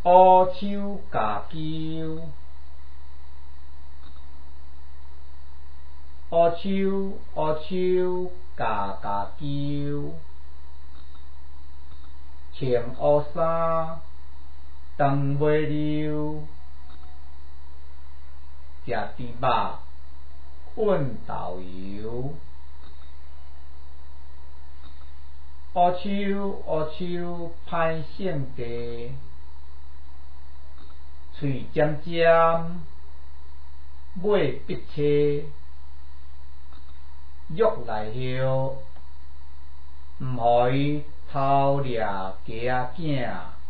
乌手加球，乌手加球，穿乌衫长袂溜，食猪肉混豆油。乌手歹性地，喙尖尖，尾闭切，约来后，毋互伊偷掠鸡仔囝。